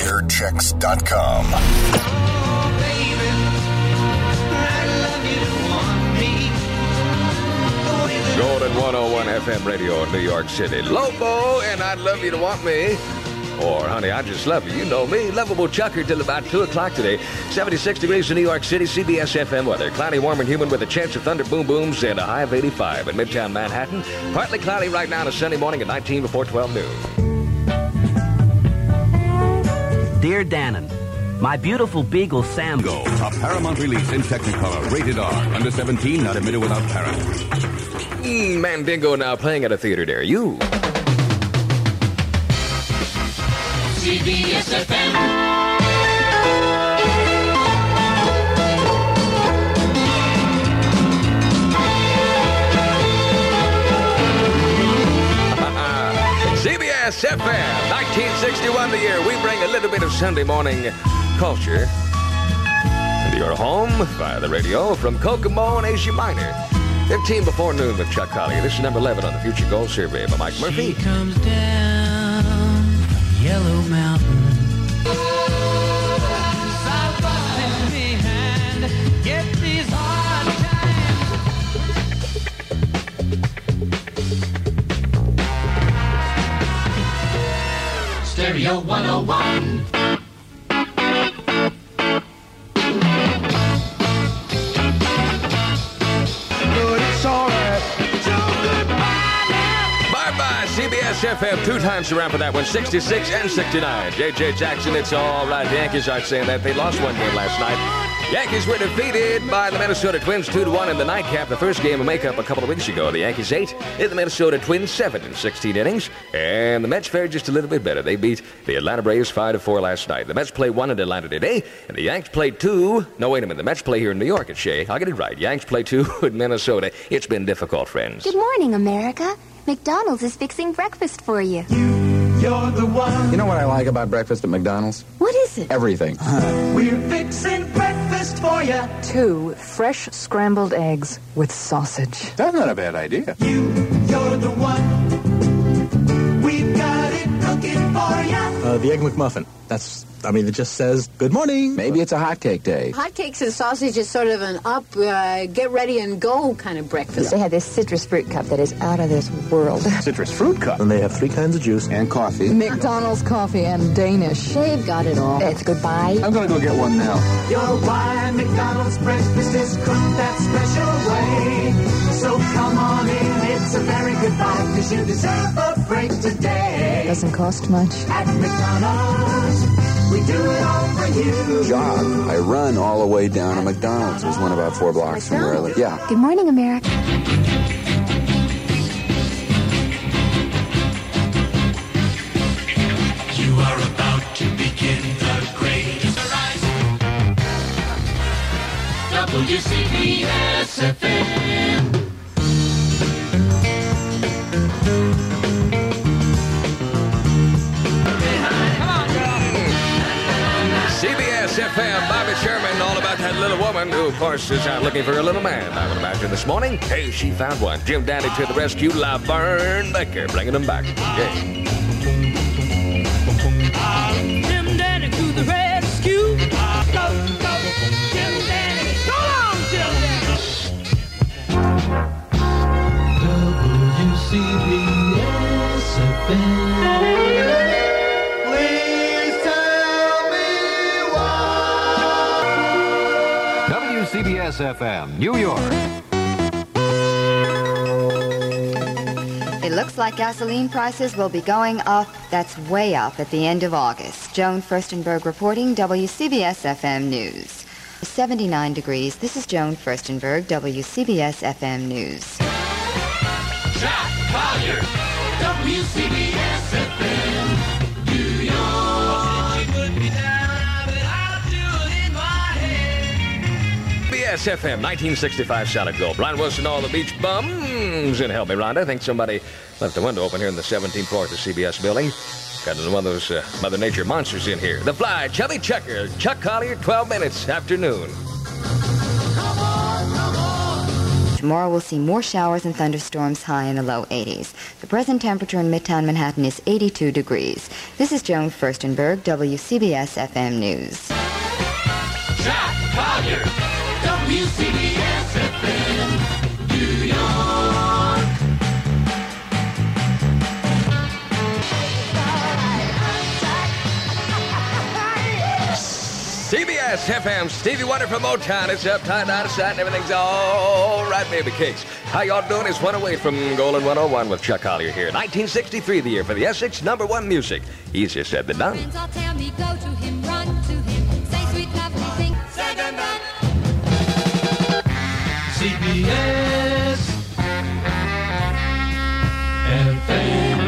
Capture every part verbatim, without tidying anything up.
air checks dot com. Golden one oh one F M radio in New York City. Lobo, and I'd love you to want me. Or, honey, I just love you. You know me. Lovable Chucker till about two o'clock today. seventy-six degrees in New York City. C B S F M weather. Cloudy, warm, and humid with a chance of thunder boom booms and a high of eighty-five. In Midtown Manhattan, partly cloudy right now on a sunny morning at nineteen before twelve noon. Dear Dannon, my beautiful beagle Sam... Go, a Paramount release in Technicolor. Rated R. Under seventeen, not admitted without parent. Mm, Mandingo now playing at a theater near you. C B S F M. C B S F M, nineteen sixty-one the year. We bring a little bit of Sunday morning culture into your home via the radio from Kokomo and Asia Minor. fifteen before noon with Chuck Collier. This is number eleven on the Future Gold Survey by Mike Murphy. She comes down from Yellow Mountain. Get these hard times. Stereo one oh one. C B S F M, two times around for that one, sixty-six and sixty-nine. J J Jackson, it's all right. The Yankees aren't saying that. They lost one game last night. Yankees were defeated by the Minnesota Twins two to one in the nightcap. The first game of makeup a couple of weeks ago. The Yankees eight, and the Minnesota Twins seven in sixteen innings. And the Mets fared just a little bit better. They beat the Atlanta Braves five to four last night. The Mets play one in Atlanta today, and the Yanks play two. No, wait a minute. The Mets play here in New York at Shea. I'll get it right. Yanks play two in Minnesota. It's been difficult, friends. Good morning, America. McDonald's is fixing breakfast for you. You, you're the one. You know what I like about breakfast at McDonald's? What is it? Everything. We're fixing breakfast for you. Two fresh scrambled eggs with sausage. That's not a bad idea. You, you're the one. We've got it cooking for you. Uh, the Egg McMuffin. That's, I mean, it just says, good morning. Maybe it's a hotcake day. Hotcakes and sausage is sort of an up, uh, get ready and go kind of breakfast. They have this citrus fruit cup that is out of this world. Citrus fruit cup? And they have three kinds of juice. And coffee. McDonald's coffee and Danish. They've got it all. It's goodbye. I'm going to go get one now. You're why McDonald's breakfast is cooked that special way. So come on in, it's a very good buy, because you deserve a break today. Doesn't cost much. At McDonald's, we do it all for you. Jog. I run all the way down to McDonald's. There's one about four blocks from where I live. Yeah. Good morning, America. You are about to begin the greatest rise. W C B S F M. C B S F M, Bobby Sherman, all about that little woman who, of course, is out looking for a little man. I would imagine this morning, hey, she found one. Jim Dandy to the rescue, Laverne Becker, bringing them back. Yeah. Jim Dandy to the rescue. Go, go, Jim Dandy. Go on, Jim Dandy. W C B S F M. C B S F M, New York. It looks like gasoline prices will be going up. That's way up at the end of August. Joan Furstenberg reporting, W C B S F M News. seventy-nine degrees. This is Joan Furstenberg, W C B S F M News. Jack Collier, W C B S F M, New York. S F M, nineteen sixty-five Solid Gold. Brian Wilson, all the beach bums. And help me, Rhonda. I think somebody left the window open here in the seventeenth floor of the C B S building. Got one of those uh, Mother Nature monsters in here. The Fly, Chubby Chucker, Chuck Collier, twelve minutes after noon. Tomorrow we'll see more showers and thunderstorms, high in the low eighties. The present temperature in Midtown Manhattan is eighty-two degrees. This is Joan Furstenberg, W C B S F M News. Jack Collier, W C B S F M, New York. C B S F M, Stevie Wonder from Motown. It's uptight, out of sight, and everything's all right, baby cakes. How y'all doing? It's one away from Golden one oh one with Chuck Collier here. nineteen sixty-three, the year for the Essex number one music. Easier said than done. Friends all tell me, go to him, run to him, say sweet, lovely things, said and done. C B S F M.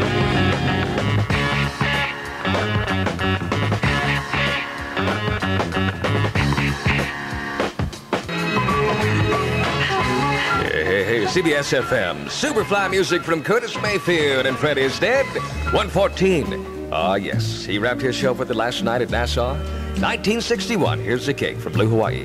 Hey, hey, C B S F M. Superfly music from Curtis Mayfield and Fred is dead. one fourteen. Ah, yes. He wrapped his show with it last night at Nassau. nineteen sixty-one. Here's the cake from Blue Hawaii.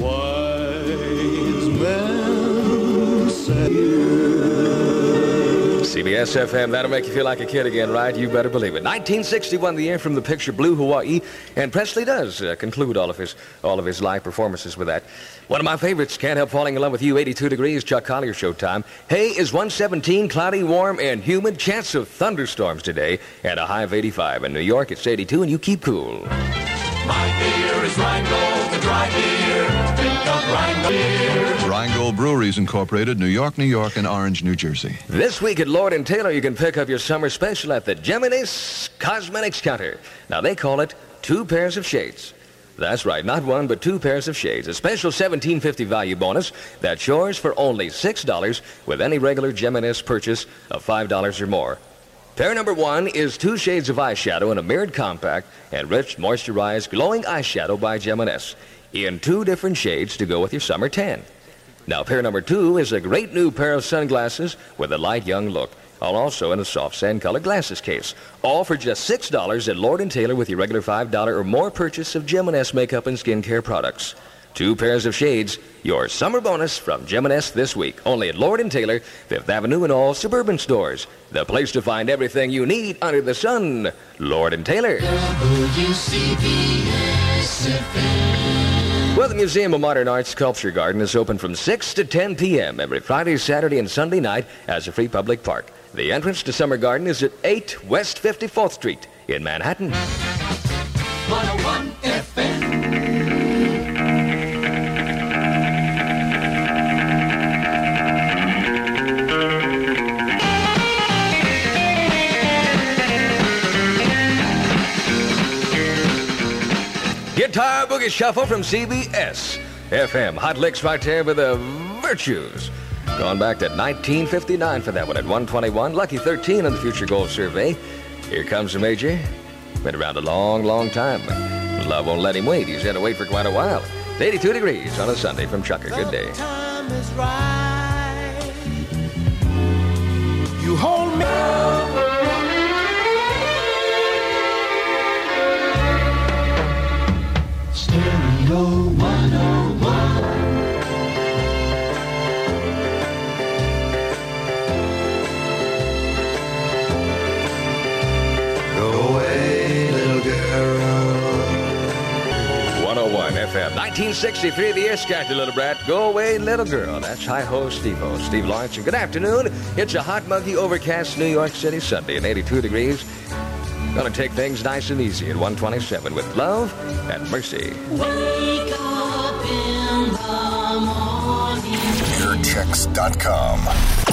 Wise men say C B S F M, that'll make you feel like a kid again, right? You better believe it. nineteen sixty-one, the year from the picture Blue Hawaii, and Presley does uh, conclude all of his all of his live performances with that. One of my favorites, Can't Help Falling in Love with You, eighty-two degrees, Chuck Collier Showtime. Hey is one seventeen, cloudy, warm, and humid. Chance of thunderstorms today, and a high of eighty-five. In New York, it's eighty-two, and you keep cool. my beer is Rheingold, the dry beer. Think of Rheingold beer. Rheingold Breweries Incorporated, New York, New York, and Orange, New Jersey. This week at Lord and Taylor, you can pick up your summer special at the Geminis Cosmetics Counter. Now, they call it two pairs of shades. That's right, not one, but two pairs of shades. A special seventeen fifty value bonus that's yours for only six dollars with any regular Geminis purchase of five dollars or more. Pair number one is two shades of eyeshadow in a mirrored compact and rich, moisturized, glowing eyeshadow by Geminis in two different shades to go with your summer tan. Now, pair number two is a great new pair of sunglasses with a light young look, all also in a soft sand-colored glasses case. All for just six dollars at Lord and Taylor with your regular five dollars or more purchase of Geminis makeup and skincare products. Two pairs of shades, your summer bonus from Geminis this week. Only at Lord and Taylor, Fifth Avenue and all suburban stores. The place to find everything you need under the sun. Lord and Taylor. W C B S F M. Well, the Museum of Modern Art Sculpture Garden is open from six to ten p.m. every Friday, Saturday, and Sunday night as a free public park. The entrance to Summer Garden is at eight West fifty-fourth Street in Manhattan. one oh one F M. Guitar Boogie Shuffle from C B S F M. Hot licks right there with the Virtues. Going back to nineteen fifty-nine for that one at one twenty-one. Lucky thirteen on the Future Gold Survey. Here comes the Major. Been around a long, long time. Love won't let him wait. He's had to wait for quite a while. It's eighty-two degrees on a Sunday from Chucker. Good day. Time is right. You hold me. Stereo one oh one. Go away, little girl. one oh one F M. nineteen sixty-three, the year sketch, little brat. Go away, little girl. That's Hi-Ho Steve-O. Steve Lawrence. And good afternoon. It's a hot, muggy, overcast New York City Sunday at eighty-two degrees. Gonna take things nice and easy at one twenty-seven with Love and Mercy. Wake up in the morning. Earchecks dot com.